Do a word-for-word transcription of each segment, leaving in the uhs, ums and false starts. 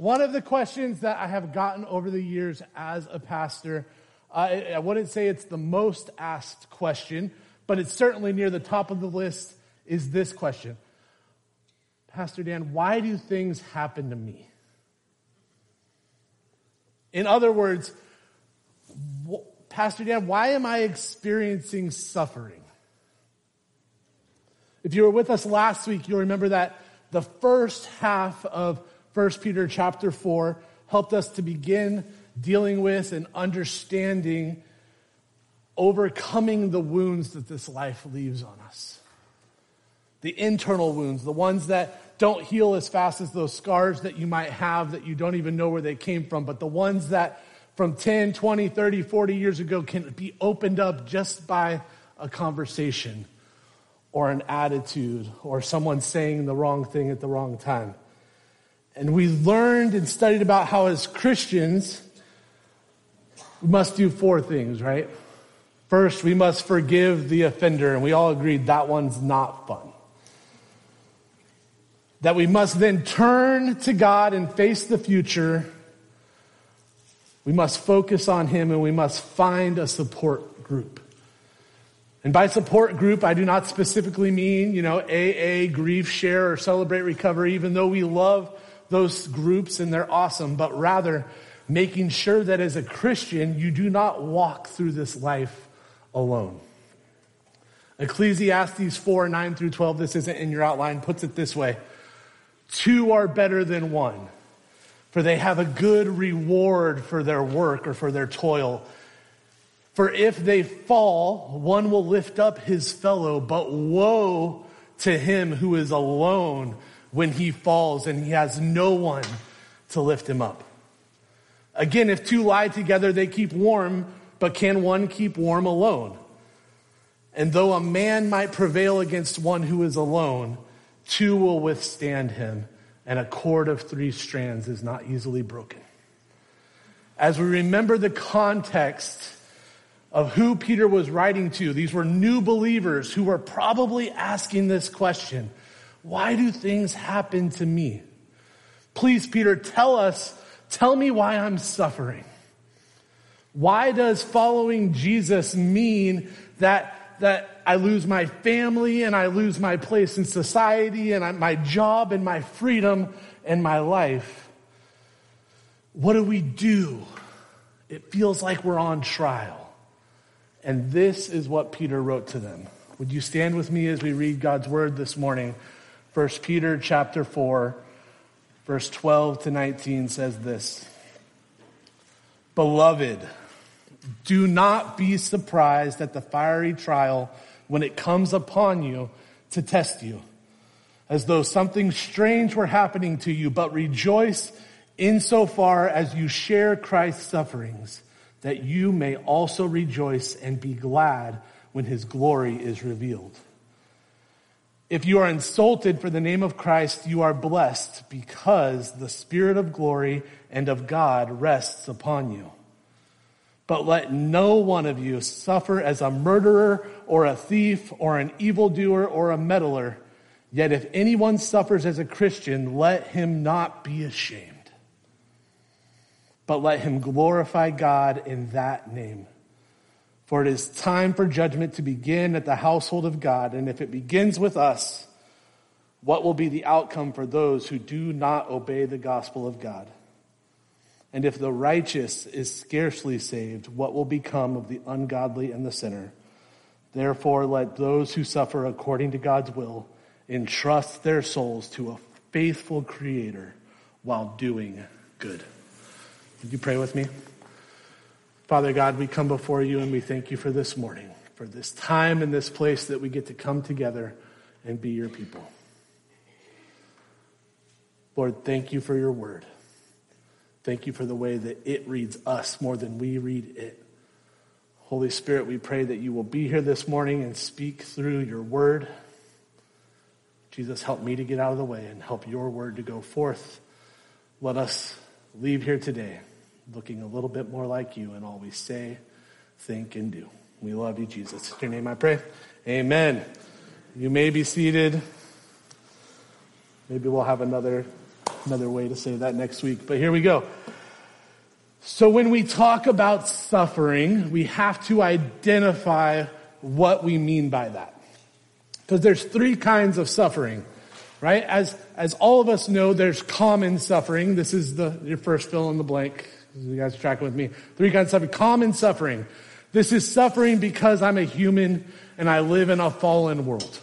One of the questions that I have gotten over the years as a pastor, uh, I wouldn't say it's the most asked question, but it's certainly near the top of the list, is this question. Pastor Dan, why do things happen to me? In other words, Pastor Dan, why am I experiencing suffering? If you were with us last week, you'll remember that the first half of First Peter chapter four helped us to begin dealing with and understanding overcoming the wounds that this life leaves on us. The internal wounds, the ones that don't heal as fast as those scars that you might have that you don't even know where they came from, but the ones that from ten, twenty, thirty, forty years ago can be opened up just by a conversation or an attitude or someone saying the wrong thing at the wrong time. And we learned and studied about how as Christians, we must do four things, right? First, we must forgive the offender, and we all agreed that one's not fun. That we must then turn to God and face the future. We must focus on Him, and we must find a support group. And by support group, I do not specifically mean, you know, A A, Grief Share, or Celebrate Recovery, even though we love those groups and they're awesome, but rather making sure that as a Christian, you do not walk through this life alone. Ecclesiastes four, nine through twelve, this isn't in your outline, puts it this way. Two are better than one, for they have a good reward for their work or for their toil. For if they fall, one will lift up his fellow, but woe to him who is alone when he falls and he has no one to lift him up. Again, if two lie together, they keep warm, but can one keep warm alone? And though a man might prevail against one who is alone, two will withstand him, and a cord of three strands is not easily broken. As we remember the context of who Peter was writing to, these were new believers who were probably asking this question. Why do things happen to me? Please, Peter, tell us, tell me why I'm suffering. Why does following Jesus mean that, that I lose my family and I lose my place in society and I, my job and my freedom and my life? What do we do? It feels like we're on trial. And this is what Peter wrote to them. Would you stand with me as we read God's word this morning? First Peter chapter four, verse twelve to nineteen says this. Beloved, do not be surprised at the fiery trial when it comes upon you to test you, as though something strange were happening to you, but rejoice insofar as you share Christ's sufferings, that you may also rejoice and be glad when his glory is revealed. If you are insulted for the name of Christ, you are blessed because the Spirit of glory and of God rests upon you. But let no one of you suffer as a murderer or a thief or an evildoer or a meddler. Yet if anyone suffers as a Christian, let him not be ashamed, but let him glorify God in that name. For it is time for judgment to begin at the household of God. And if it begins with us, what will be the outcome for those who do not obey the gospel of God? And if the righteous is scarcely saved, what will become of the ungodly and the sinner? Therefore, let those who suffer according to God's will entrust their souls to a faithful Creator while doing good. Would you pray with me? Father God, we come before you and we thank you for this morning, for this time and this place that we get to come together and be your people. Lord, thank you for your word. Thank you for the way that it reads us more than we read it. Holy Spirit, we pray that you will be here this morning and speak through your word. Jesus, help me to get out of the way and help your word to go forth. Let us leave here today looking a little bit more like you in all we say, think, and do. We love you, Jesus. In your name I pray. Amen. You may be seated. Maybe we'll have another another way to say that next week, but here we go. So when we talk about suffering, we have to identify what we mean by that. Because there's three kinds of suffering, right? As as all of us know, there's common suffering. This is the your first fill in the blank. You guys are tracking with me. Three kinds of suffering. Common suffering. This is suffering because I'm a human and I live in a fallen world.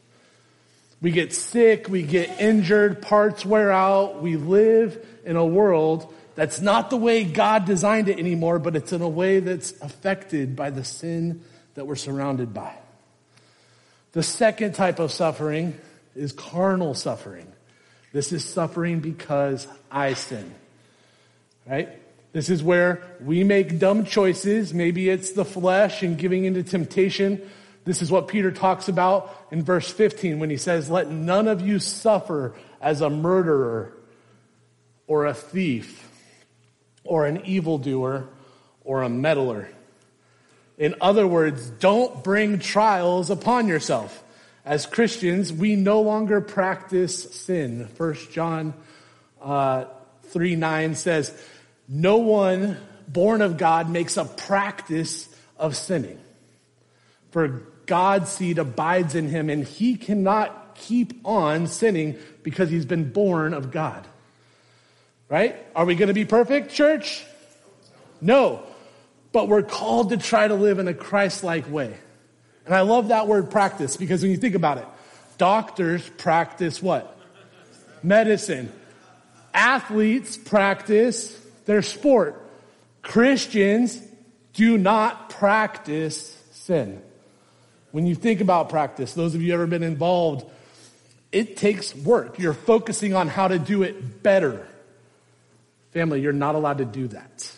We get sick, we get injured, parts wear out. We live in a world that's not the way God designed it anymore, but it's in a way that's affected by the sin that we're surrounded by. The second type of suffering is carnal suffering. This is suffering because I sin, right? This is where we make dumb choices. Maybe it's the flesh and giving into temptation. This is what Peter talks about in verse fifteen when he says, let none of you suffer as a murderer or a thief or an evildoer or a meddler. In other words, don't bring trials upon yourself. As Christians, we no longer practice sin. First John uh, three nine says, no one born of God makes a practice of sinning. For God's seed abides in him, and he cannot keep on sinning because he's been born of God. Right? Are we going to be perfect, church? No. But we're called to try to live in a Christ-like way. And I love that word practice because when you think about it, doctors practice what? Medicine. Athletes practice their sport. Christians do not practice sin. When you think about practice, those of you who have ever been involved, it takes work. You're focusing on how to do it better. Family, you're not allowed to do that.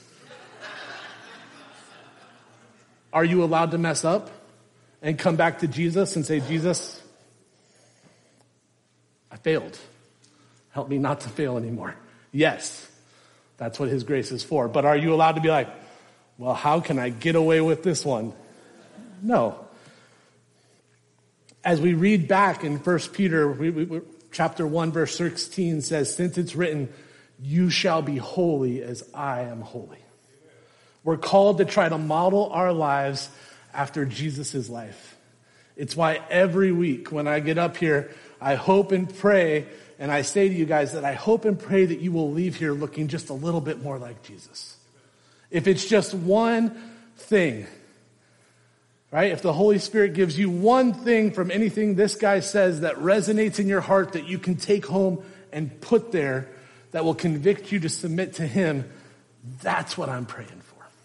Are you allowed to mess up and come back to Jesus and say, Jesus, I failed. Help me not to fail anymore. Yes, that's what his grace is for. But are you allowed to be like, well, how can I get away with this one? No. As we read back in First Peter, we, we, chapter one, verse sixteen says, since it's written, you shall be holy as I am holy. We're called to try to model our lives after Jesus' life. It's why every week when I get up here, I hope and pray, and I say to you guys that I hope and pray that you will leave here looking just a little bit more like Jesus. If it's just one thing, right? If the Holy Spirit gives you one thing from anything this guy says that resonates in your heart that you can take home and put there that will convict you to submit to him, that's what I'm praying for.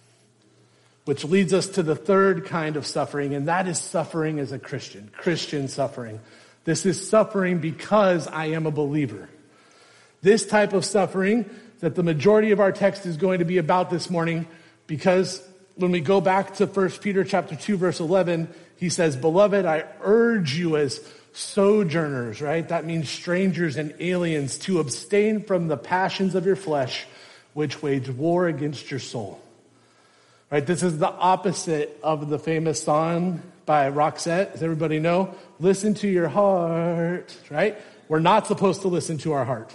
Which leads us to the third kind of suffering, and that is suffering as a Christian, Christian suffering. This is suffering because I am a believer. This type of suffering that the majority of our text is going to be about this morning, because when we go back to First Peter chapter two, verse eleven, he says, beloved, I urge you as sojourners, right? That means strangers and aliens, to abstain from the passions of your flesh, which wage war against your soul. Right, this is the opposite of the famous song by Roxette. Does everybody know? Listen to your heart, right? We're not supposed to listen to our heart,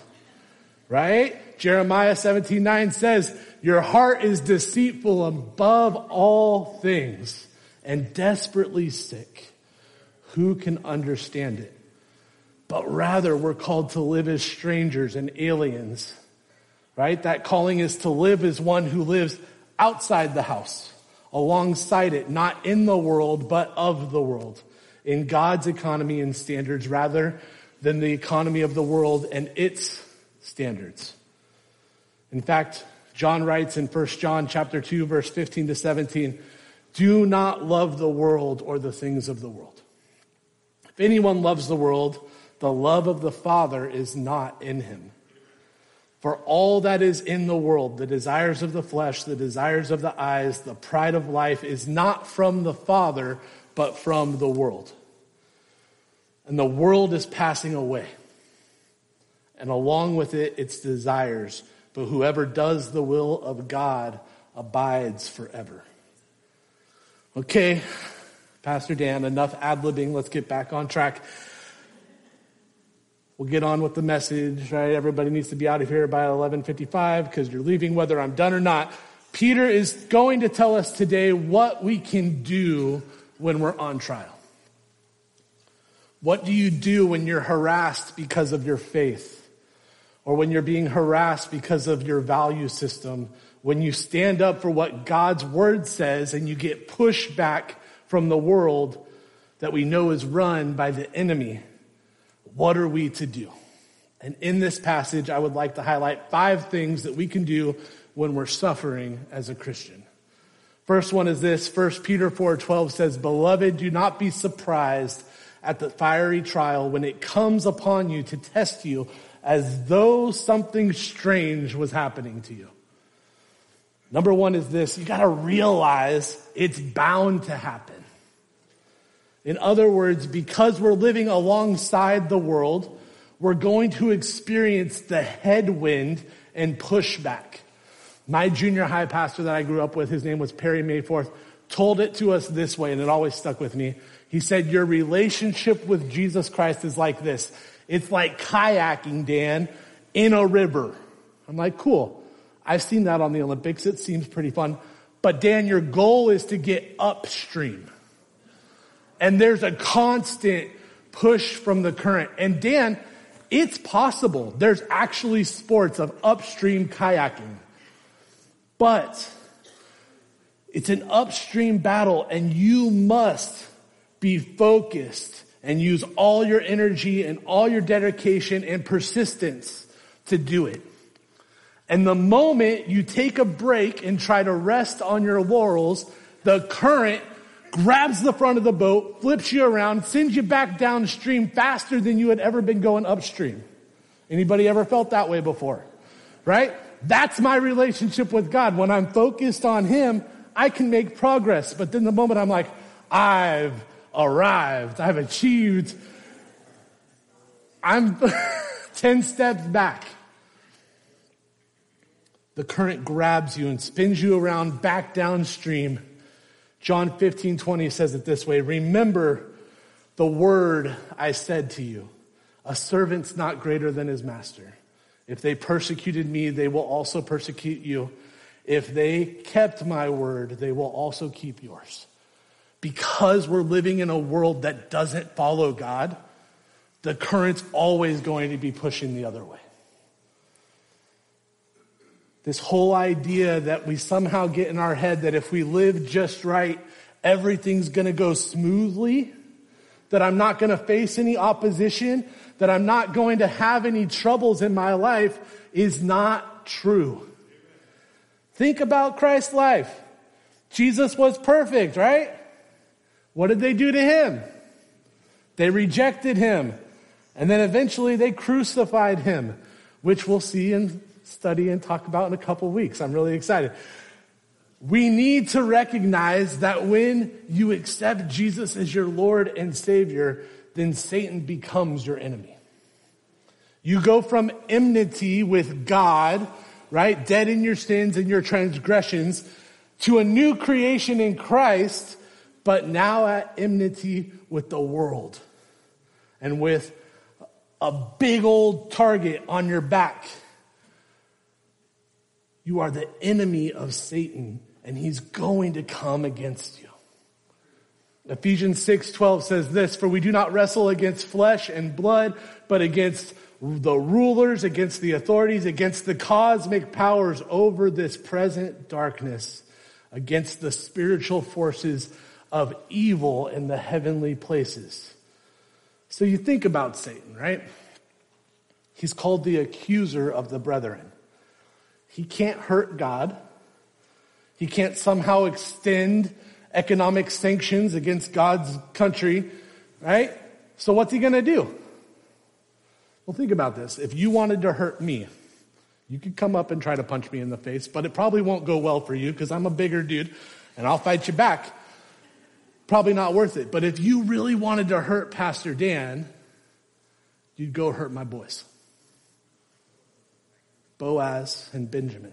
right? Jeremiah seventeen nine says, your heart is deceitful above all things and desperately sick. Who can understand it? But rather, we're called to live as strangers and aliens, right? That calling is to live as one who lives outside the house, alongside it, not in the world, but of the world, in God's economy and standards rather than the economy of the world and its standards. In fact, John writes in First John chapter two, verse fifteen to seventeen, do not love the world or the things of the world. If anyone loves the world, the love of the Father is not in him. For all that is in the world, the desires of the flesh, the desires of the eyes, the pride of life, is not from the Father, but from the world. And the world is passing away, and along with it, its desires. But whoever does the will of God abides forever. Okay, Pastor Dan, enough ad-libbing. Let's get back on track. We'll get on with the message, right? Everybody needs to be out of here by eleven fifty-five because you're leaving whether I'm done or not. Peter is going to tell us today what we can do when we're on trial. What do you do when you're harassed because of your faith? Or when you're being harassed because of your value system? When you stand up for what God's word says and you get pushed back from the world that we know is run by the enemy? What are we to do? And in this passage, I would like to highlight five things that we can do when we're suffering as a Christian. First one is this. First Peter four twelve says, "Beloved, do not be surprised at the fiery trial when it comes upon you to test you as though something strange was happening to you." Number one is this. You got to realize it's bound to happen. In other words, because we're living alongside the world, we're going to experience the headwind and pushback. My junior high pastor that I grew up with, his name was Perry Mayforth, told it to us this way, and it always stuck with me. He said, your relationship with Jesus Christ is like this. It's like kayaking, Dan, in a river. I'm like, cool. I've seen that on the Olympics. It seems pretty fun. But Dan, your goal is to get upstream. And there's a constant push from the current. And Dan, it's possible. There's actually sports of upstream kayaking. But it's an upstream battle, and you must be focused and use all your energy and all your dedication and persistence to do it. And the moment you take a break and try to rest on your laurels, the current grabs the front of the boat, flips you around, sends you back downstream faster than you had ever been going upstream. Anybody ever felt that way before? Right? That's my relationship with God. When I'm focused on Him, I can make progress. But then the moment I'm like, I've arrived, I've achieved, I'm ten steps back. The current grabs you and spins you around back downstream. John fifteen twenty says it this way, remember the word I said to you, a servant's not greater than his master. If they persecuted me, they will also persecute you. If they kept my word, they will also keep yours. Because we're living in a world that doesn't follow God, the current's always going to be pushing the other way. This whole idea that we somehow get in our head that if we live just right, everything's going to go smoothly, that I'm not going to face any opposition, that I'm not going to have any troubles in my life is not true. Think about Christ's life. Jesus was perfect, right? What did they do to him? They rejected him. And then eventually they crucified him, which we'll see and study and talk about in a couple of weeks. I'm really excited. We need to recognize that when you accept Jesus as your Lord and Savior, then Satan becomes your enemy. You go from enmity with God, right, dead in your sins and your transgressions, to a new creation in Christ, but now at enmity with the world and with a big old target on your back. You are the enemy of Satan, and he's going to come against you. Ephesians six twelve says this, for we do not wrestle against flesh and blood, but against the rulers, against the authorities, against the cosmic powers over this present darkness, against the spiritual forces of evil in the heavenly places. So you think about Satan, right? He's called the accuser of the brethren. He can't hurt God. He can't somehow extend economic sanctions against God's country, right? So what's he going to do? Well, think about this. If you wanted to hurt me, you could come up and try to punch me in the face, but it probably won't go well for you because I'm a bigger dude and I'll fight you back. Probably not worth it. But if you really wanted to hurt Pastor Dan, you'd go hurt my boys. Boaz and Benjamin.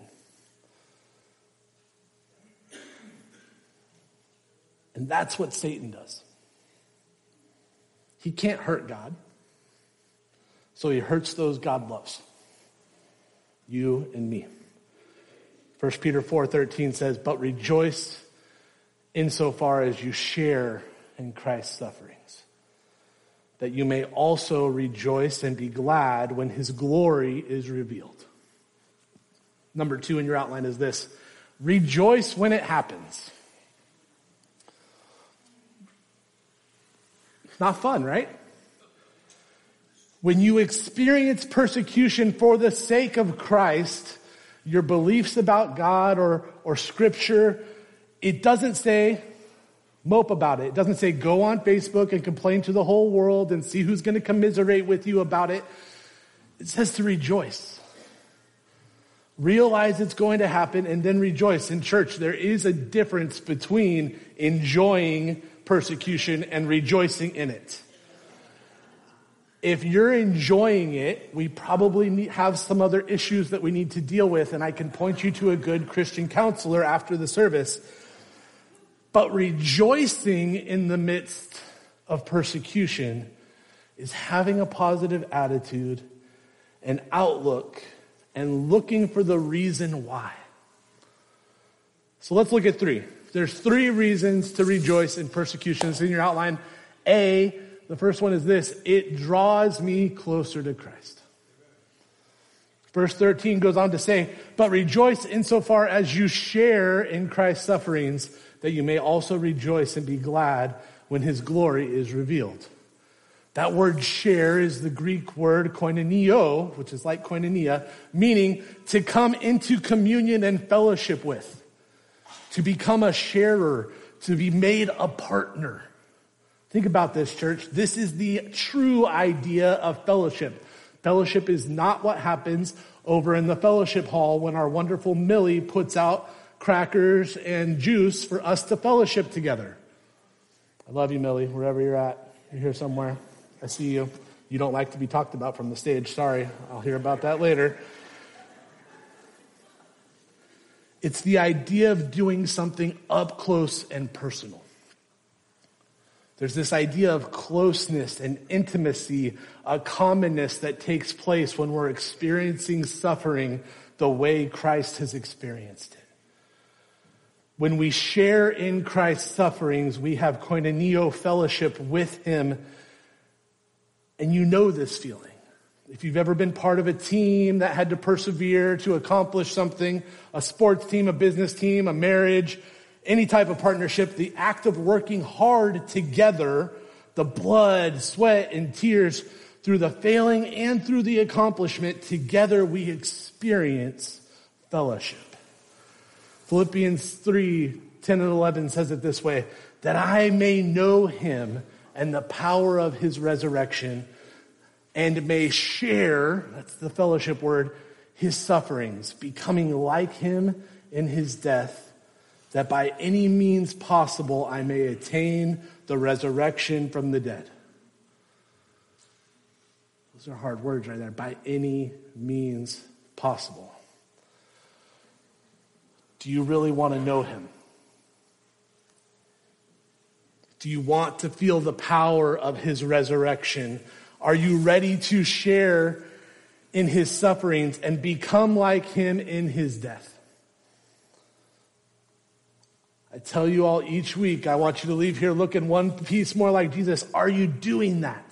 And that's what Satan does. He can't hurt God. So he hurts those God loves. You and me. First Peter four thirteen says, but rejoice insofar as you share in Christ's sufferings, that you may also rejoice and be glad when his glory is revealed. Number two in your outline is this: rejoice when it happens. Not fun, right? When you experience persecution for the sake of Christ, your beliefs about God or, or Scripture, it doesn't say mope about it. It doesn't say go on Facebook and complain to the whole world and see who's going to commiserate with you about it. It says to rejoice. Realize it's going to happen and then rejoice. In church, there is a difference between enjoying persecution and rejoicing in it. If you're enjoying it, we probably need, have some other issues that we need to deal with, and I can point you to a good Christian counselor after the service. But rejoicing in the midst of persecution is having a positive attitude and outlook and looking for the reason why. So let's look at three. There's three reasons to rejoice in persecution. It's in your outline. A, the first one is this: it draws me closer to Christ. Verse thirteen goes on to say, but rejoice insofar as you share in Christ's sufferings, that you may also rejoice and be glad when his glory is revealed. That word share is the Greek word koinonio, which is like koinonia, meaning to come into communion and fellowship with. To become a sharer, to be made a partner. Think about this, church. This is the true idea of fellowship. Fellowship is not what happens over in the fellowship hall when our wonderful Millie puts out crackers and juice for us to fellowship together. I love you, Millie, wherever you're at. You're here somewhere. I see you. You don't like to be talked about from the stage. Sorry. I'll hear about that later. It's the idea of doing something up close and personal. There's this idea of closeness and intimacy, a commonness that takes place when we're experiencing suffering the way Christ has experienced it. When we share in Christ's sufferings, we have koinonio fellowship with him. And you know this feeling. If you've ever been part of a team that had to persevere to accomplish something, a sports team, a business team, a marriage, any type of partnership, the act of working hard together, the blood, sweat, and tears through the failing and through the accomplishment, together we experience fellowship. Philippians three, ten and eleven says it this way: that I may know him and the power of his resurrection, and may share, that's the fellowship word, his sufferings, becoming like him in his death, that by any means possible I may attain the resurrection from the dead. Those are hard words right there. By any means possible. Do you really want to know him? Do you want to feel the power of his resurrection? Are you ready to share in his sufferings and become like him in his death? I tell you all each week, I want you to leave here looking one piece more like Jesus. Are you doing that?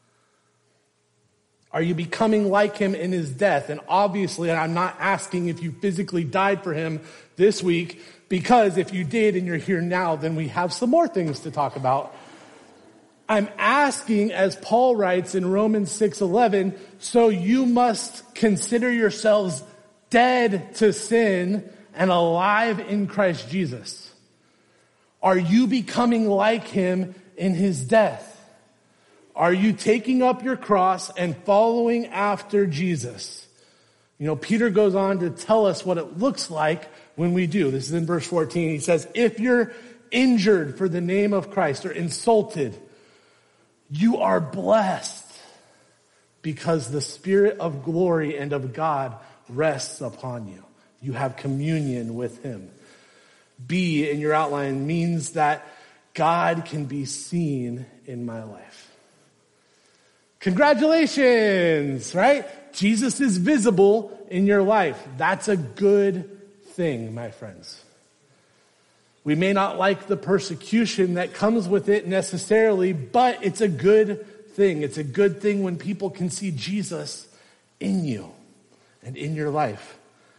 Are you becoming like him in his death? And obviously, I'm not asking if you physically died for him this week, because if you did and you're here now, then we have some more things to talk about. I'm asking, as Paul writes in Romans six eleven, so you must consider yourselves dead to sin and alive in Christ Jesus. Are you becoming like him in his death? Are you taking up your cross and following after Jesus? You know, Peter goes on to tell us what it looks like when we do. This is in verse fourteen. He says, if you're injured for the name of Christ or insulted, you are blessed because the Spirit of glory and of God rests upon you. You have communion with him. B in your outline means that God can be seen in my life. Congratulations, right? Jesus is visible in your life. That's a good thing, my friends. We may not like the persecution that comes with it necessarily, but it's a good thing. It's a good thing when people can see Jesus in you and in your life.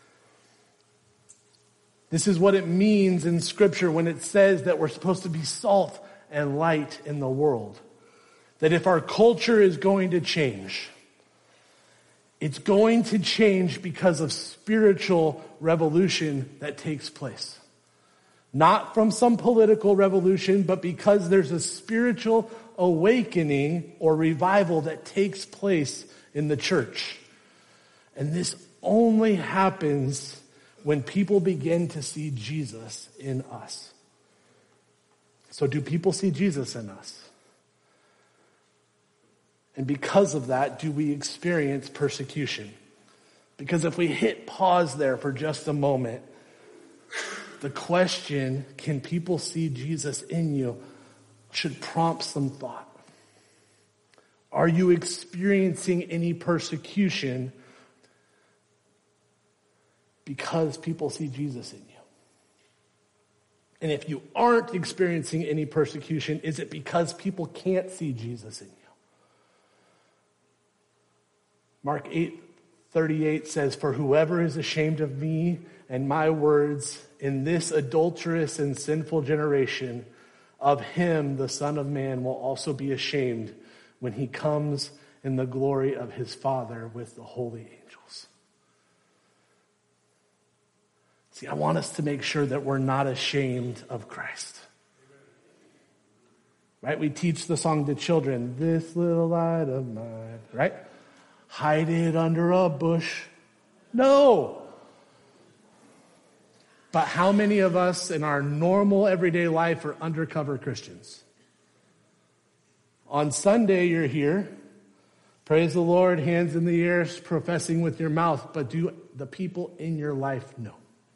This is what it means in Scripture when it says that we're supposed to be salt and light in the world. That if our culture is going to change, it's going to change because of spiritual revolution that takes place. Not from some political revolution, but because there's a spiritual awakening or revival that takes place in the church. And this only happens when people begin to see Jesus in us. So do people see Jesus in us? And because of that, do we experience persecution? Because if we hit pause there for just a moment, the question, can people see Jesus in you, should prompt some thought. Are you experiencing any persecution because people see Jesus in you? And if you aren't experiencing any persecution, is it because people can't see Jesus in you? Mark eight thirty-eight says, "For whoever is ashamed of me and my words in this adulterous and sinful generation, of him the Son of Man will also be ashamed when he comes in the glory of his Father with the holy angels." See, I want us to make sure that we're not ashamed of Christ. Right? We teach the song to children, "This little light of mine," right? Hide it under a bush. No. But how many of us in our normal everyday life are undercover Christians? On Sunday, you're here. Praise the Lord, hands in the air, professing with your mouth. But do the people in your life know?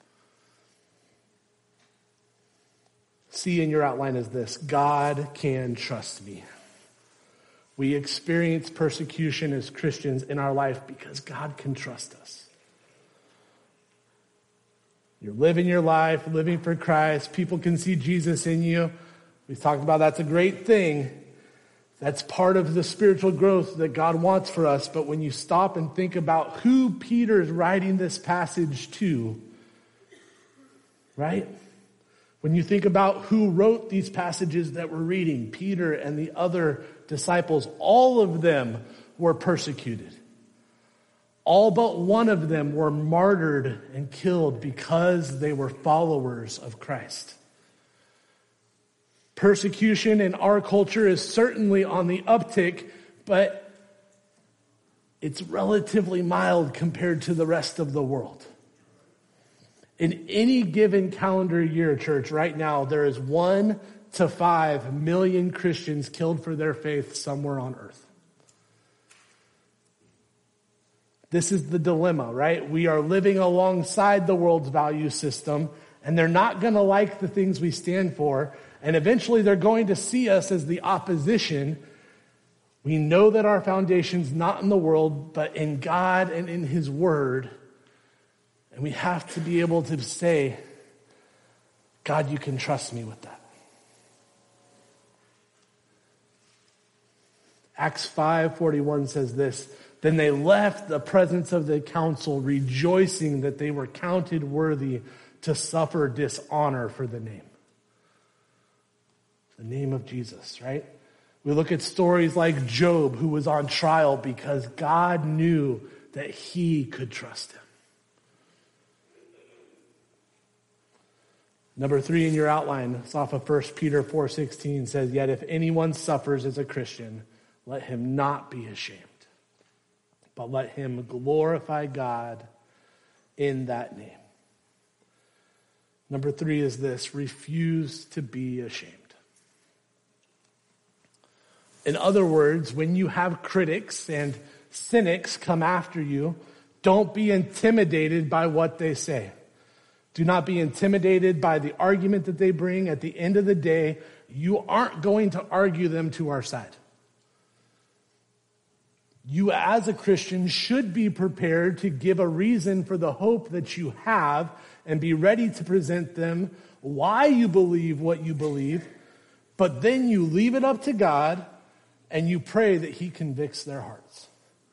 See in your outline is this: God can trust me. We experience persecution as Christians in our life because God can trust us. You're living your life, living for Christ. People can see Jesus in you. We've talked about that's a great thing. That's part of the spiritual growth that God wants for us. But when you stop and think about who Peter is writing this passage to, right? When you think about who wrote these passages that we're reading, Peter and the other disciples, all of them were persecuted. All but one of them were martyred and killed because they were followers of Christ. Persecution in our culture is certainly on the uptick, but it's relatively mild compared to the rest of the world. In any given calendar year, church, right now, there is one to five million Christians killed for their faith somewhere on earth. This is the dilemma, right? We are living alongside the world's value system, and they're not going to like the things we stand for, and eventually they're going to see us as the opposition. We know that our foundation's not in the world, but in God and in His Word. And we have to be able to say, God, you can trust me with that. Acts five forty-one says this: "Then they left the presence of the council, rejoicing that they were counted worthy to suffer dishonor for the name." The name of Jesus, right? We look at stories like Job, who was on trial because God knew that he could trust him. Number three in your outline, it's off of First Peter four sixteen, says, "Yet if anyone suffers as a Christian, let him not be ashamed, but let him glorify God in that name." Number three is this: refuse to be ashamed. In other words, when you have critics and cynics come after you, don't be intimidated by what they say. Do not be intimidated by the argument that they bring. At the end of the day, you aren't going to argue them to our side. You as a Christian should be prepared to give a reason for the hope that you have and be ready to present them why you believe what you believe, but then you leave it up to God and you pray that he convicts their hearts.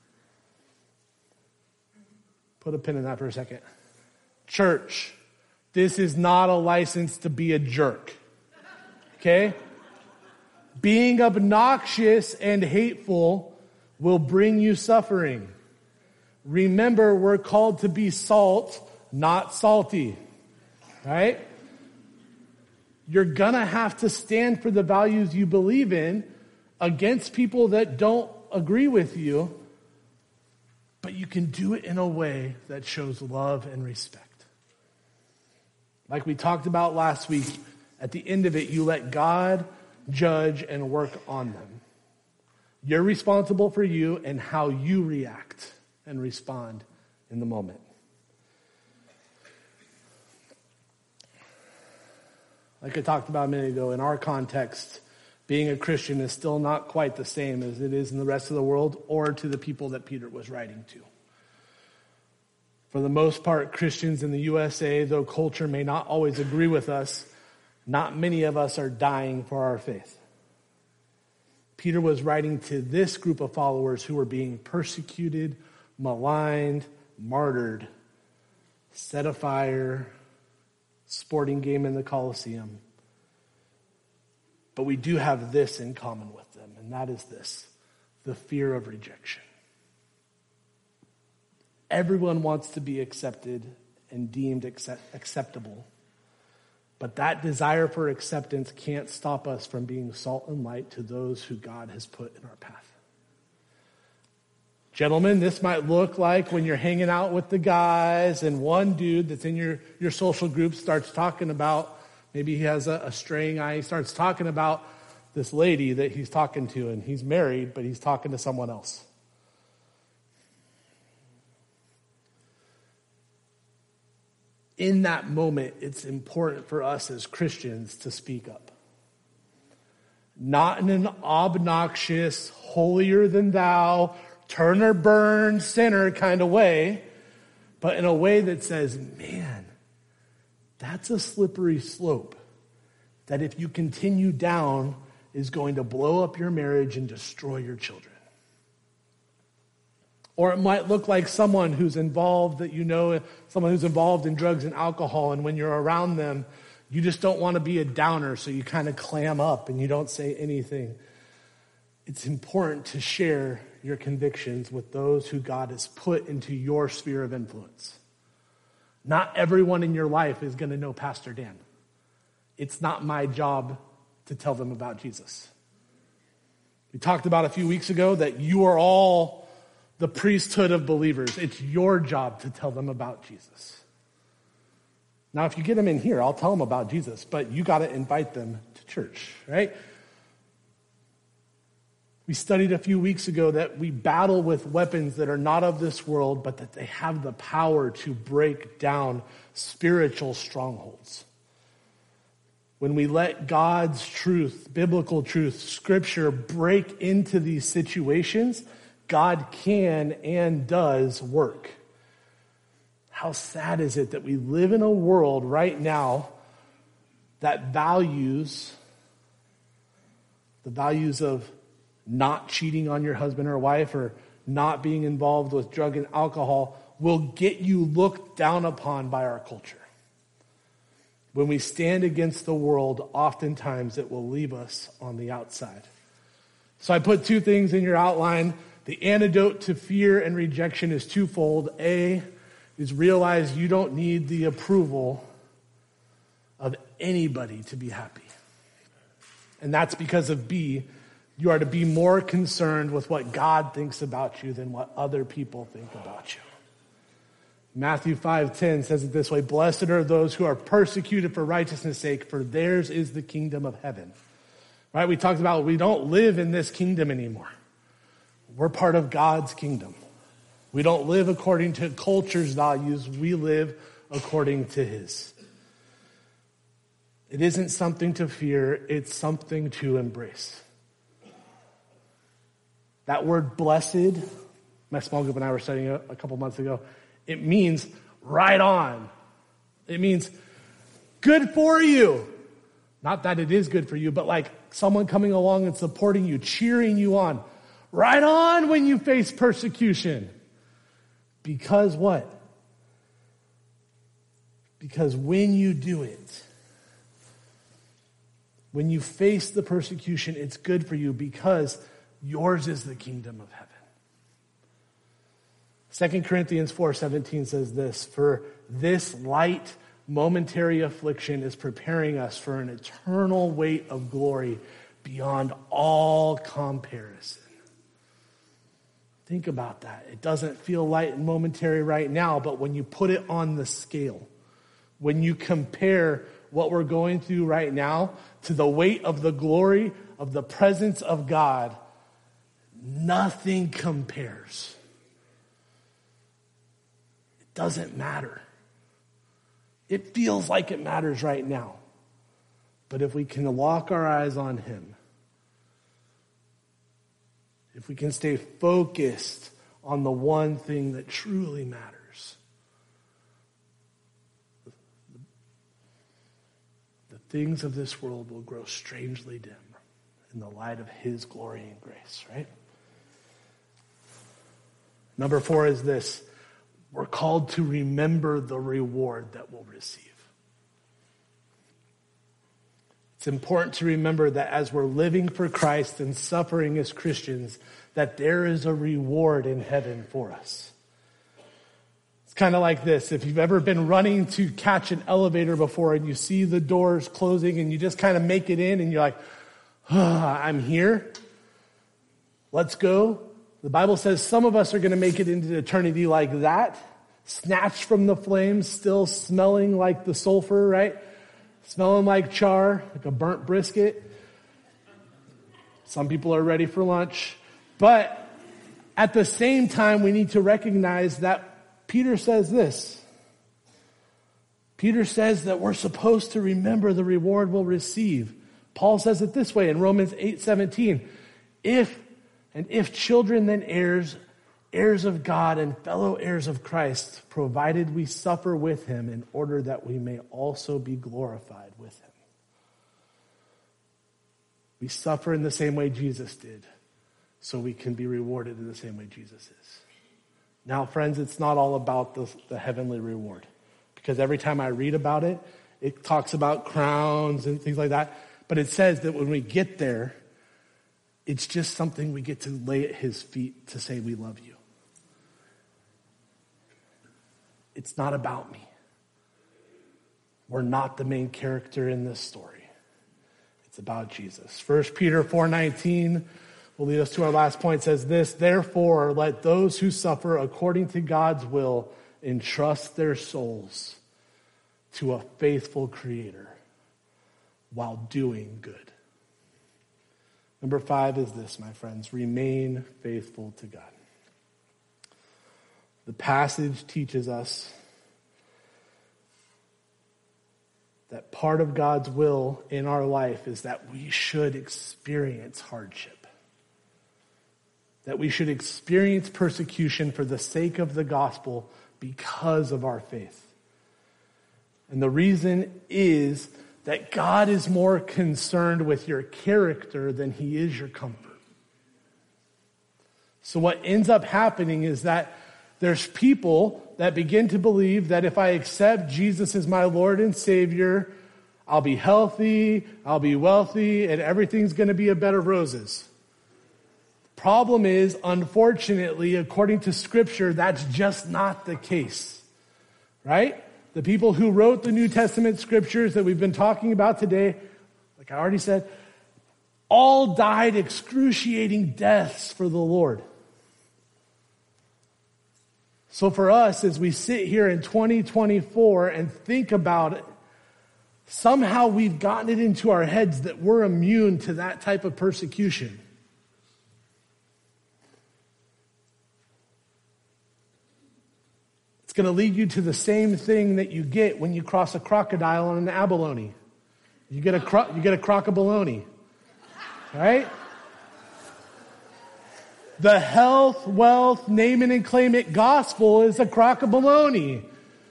Put a pin in that for a second. Church, this is not a license to be a jerk. Okay? Being obnoxious and hateful will bring you suffering. Remember, we're called to be salt, not salty. Right? You're gonna have to stand for the values you believe in against people that don't agree with you, but you can do it in a way that shows love and respect. Like we talked about last week, at the end of it, you let God judge and work on them. You're responsible for you and how you react and respond in the moment. Like I talked about a minute ago, in our context, being a Christian is still not quite the same as it is in the rest of the world or to the people that Peter was writing to. For the most part, Christians in the U S A, though culture may not always agree with us, not many of us are dying for our faith. Peter was writing to this group of followers who were being persecuted, maligned, martyred, set afire, sporting game in the Colosseum. But we do have this in common with them, and that is this: the fear of rejection. Everyone wants to be accepted and deemed accept- acceptable. But that desire for acceptance can't stop us from being salt and light to those who God has put in our path. Gentlemen, this might look like when you're hanging out with the guys and one dude that's in your, your social group starts talking about, maybe he has a, a straying eye, he starts talking about this lady that he's talking to, and he's married, but he's talking to someone else. In that moment, it's important for us as Christians to speak up. Not in an obnoxious, holier than thou, turn or burn sinner kind of way, but in a way that says, man, that's a slippery slope that if you continue down is going to blow up your marriage and destroy your children. Or it might look like someone who's involved that you know, someone who's involved in drugs and alcohol, and when you're around them, you just don't want to be a downer, so you kind of clam up and you don't say anything. It's important to share your convictions with those who God has put into your sphere of influence. Not everyone in your life is going to know Pastor Dan. It's not my job to tell them about Jesus. We talked about a few weeks ago that you are all the priesthood of believers. It's your job to tell them about Jesus. Now, if you get them in here, I'll tell them about Jesus, but you got to invite them to church, right? We studied a few weeks ago that we battle with weapons that are not of this world, but that they have the power to break down spiritual strongholds. When we let God's truth, biblical truth, scripture break into these situations, God can and does work. How sad is it that we live in a world right now that values the values of not cheating on your husband or wife or not being involved with drug and alcohol will get you looked down upon by our culture. When we stand against the world, oftentimes it will leave us on the outside. So I put two things in your outline. The antidote to fear and rejection is twofold. A is realize you don't need the approval of anybody to be happy. And that's because of B, you are to be more concerned with what God thinks about you than what other people think about you. Matthew five ten says it this way: blessed are those who are persecuted for righteousness' sake, for theirs is the kingdom of heaven. Right? We talked about we don't live in this kingdom anymore. We're part of God's kingdom. We don't live according to culture's values. We live according to His. It isn't something to fear. It's something to embrace. That word blessed, my small group and I were studying it a couple months ago. It means right on. It means good for you. Not that it is good for you, but like someone coming along and supporting you, cheering you on. Right on when you face persecution. Because what? Because when you do it, when you face the persecution, it's good for you because yours is the kingdom of heaven. Second Corinthians four seventeen says this, for this light momentary affliction is preparing us for an eternal weight of glory beyond all comparison. Think about that. It doesn't feel light and momentary right now, but when you put it on the scale, when you compare what we're going through right now to the weight of the glory of the presence of God, nothing compares. It doesn't matter. It feels like it matters right now. But if we can lock our eyes on him, if we can stay focused on the one thing that truly matters, the things of this world will grow strangely dim in the light of his glory and grace, right? Number four is this. We're called to remember the reward that we'll receive. It's important to remember that as we're living for Christ and suffering as Christians, that there is a reward in heaven for us. It's kind of like this. If you've ever been running to catch an elevator before and you see the doors closing and you just kind of make it in and you're like, oh, I'm here. Let's go. The Bible says some of us are going to make it into eternity like that, snatched from the flames, still smelling like the sulfur, right? Smelling like char, like a burnt brisket. Some people are ready for lunch. But at the same time, we need to recognize that Peter says this. Peter says that we're supposed to remember the reward we'll receive. Paul says it this way in Romans eight seventeen. If And if children, then heirs, heirs of God and fellow heirs of Christ, provided we suffer with him in order that we may also be glorified with him. We suffer in the same way Jesus did, so we can be rewarded in the same way Jesus is. Now, friends, it's not all about the, the heavenly reward, because every time I read about it, it talks about crowns and things like that, but it says that when we get there, it's just something we get to lay at his feet to say we love you. It's not about me. We're not the main character in this story. It's about Jesus. First Peter four nineteen will lead us to our last point. It says this, therefore, let those who suffer according to God's will entrust their souls to a faithful Creator while doing good. Number five is this, my friends. Remain faithful to God. The passage teaches us that part of God's will in our life is that we should experience hardship. That we should experience persecution for the sake of the gospel because of our faith. And the reason is that God is more concerned with your character than he is your comfort. So what ends up happening is that there's people that begin to believe that if I accept Jesus as my Lord and Savior, I'll be healthy, I'll be wealthy, and everything's going to be a bed of roses. Problem is, unfortunately, according to Scripture, that's just not the case. Right? The people who wrote the New Testament scriptures that we've been talking about today, like I already said, all died excruciating deaths for the Lord. So for us, as we sit here in twenty twenty-four and think about it, somehow we've gotten it into our heads that we're immune to that type of persecution. It's going to lead you to the same thing that you get when you cross a crocodile on an abalone. You get a cro- you get a croc-a-baloney, right? The health, wealth, name it and claim it gospel is a crock of baloney.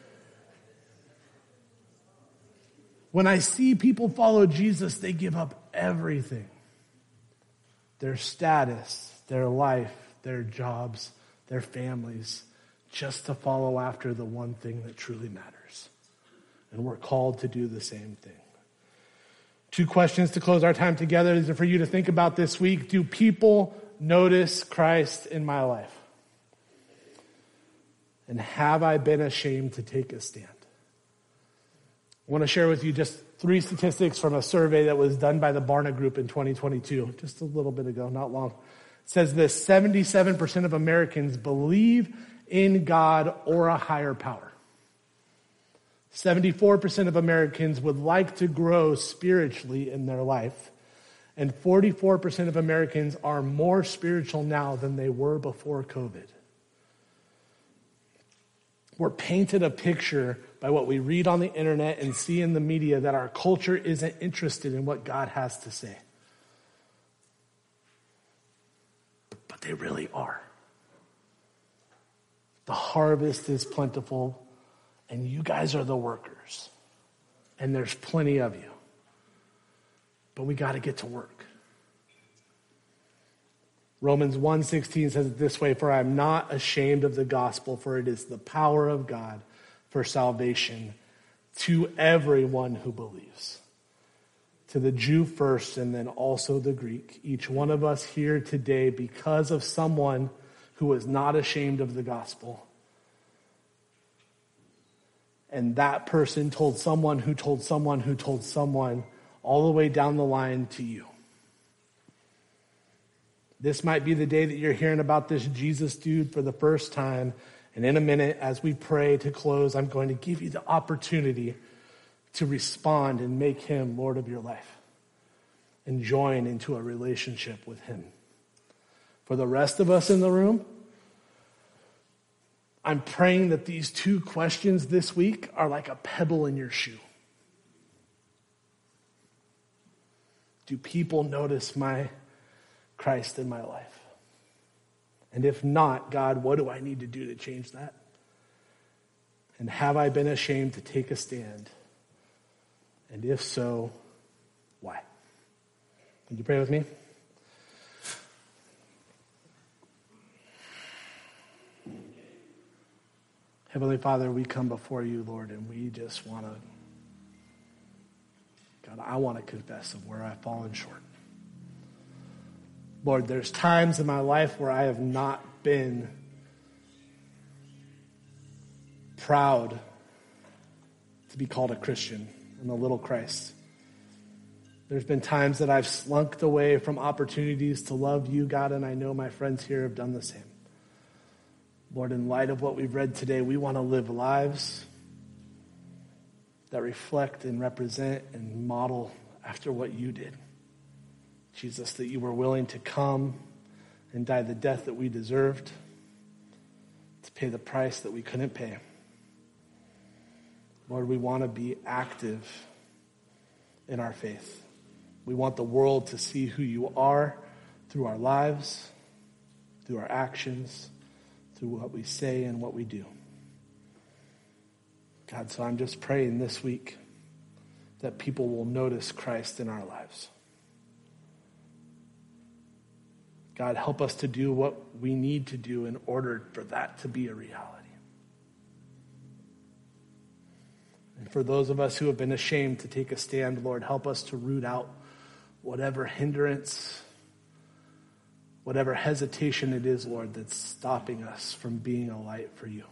When I see people follow Jesus, they give up everything. Their status, their life, their jobs, their families, just to follow after the one thing that truly matters. And we're called to do the same thing. Two questions to close our time together. These are for you to think about this week. Do people notice Christ in my life? And have I been ashamed to take a stand? I want to share with you just three statistics from a survey that was done by the Barna Group in twenty twenty-two, just a little bit ago, not long. It says this: seventy-seven percent of Americans believe in God or a higher power. seventy-four percent of Americans would like to grow spiritually in their life. And forty-four percent of Americans are more spiritual now than they were before COVID. We're painted a picture by what we read on the internet and see in the media that our culture isn't interested in what God has to say. But they really are. The harvest is plentiful, and you guys are the workers. And there's plenty of you. But we got to get to work. Romans one sixteen says it this way: for I am not ashamed of the gospel, for it is the power of God for salvation to everyone who believes. To the Jew first, and then also the Greek. Each one of us here today, because of someone who was not ashamed of the gospel. And that person told someone who told someone who told someone, all the way down the line to you. This might be the day that you're hearing about this Jesus dude for the first time. And in a minute, as we pray to close, I'm going to give you the opportunity to respond and make him Lord of your life and join into a relationship with him. For the rest of us in the room, I'm praying that these two questions this week are like a pebble in your shoe. Do people notice my Christ in my life? And if not, God, what do I need to do to change that? And have I been ashamed to take a stand? And if so, why? Would you pray with me? Heavenly Father, we come before you, Lord, and we just want to, God, I want to confess of where I've fallen short. Lord, there's times in my life where I have not been proud to be called a Christian and a little Christ. There's been times that I've slunk away from opportunities to love you, God, and I know my friends here have done the same. Lord, in light of what we've read today, we want to live lives that reflect and represent and model after what you did. Jesus, that you were willing to come and die the death that we deserved, to pay the price that we couldn't pay. Lord, we want to be active in our faith. We want the world to see who you are through our lives, through our actions, through what we say and what we do. God, so I'm just praying this week that people will notice Christ in our lives. God, help us to do what we need to do in order for that to be a reality. And for those of us who have been ashamed to take a stand, Lord, help us to root out whatever hindrance, whatever hesitation it is, Lord, that's stopping us from being a light for you.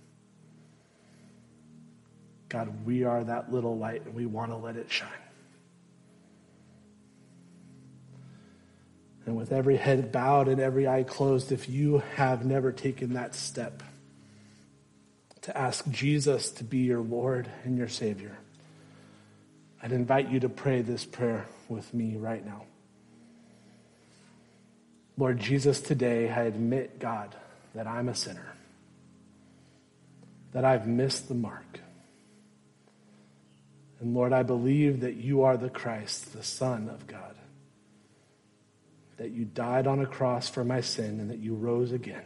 God, we are that little light, and we want to let it shine. And with every head bowed and every eye closed, if you have never taken that step to ask Jesus to be your Lord and your Savior, I'd invite you to pray this prayer with me right now. Lord Jesus, today I admit, God, that I'm a sinner, that I've missed the mark. And Lord, I believe that you are the Christ, the Son of God, that you died on a cross for my sin and that you rose again.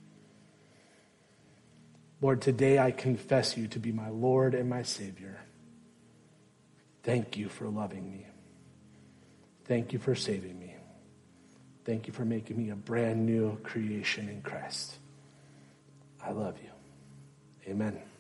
Lord, today I confess you to be my Lord and my Savior. Thank you for loving me. Thank you for saving me. Thank you for making me a brand new creation in Christ. I love you. Amen.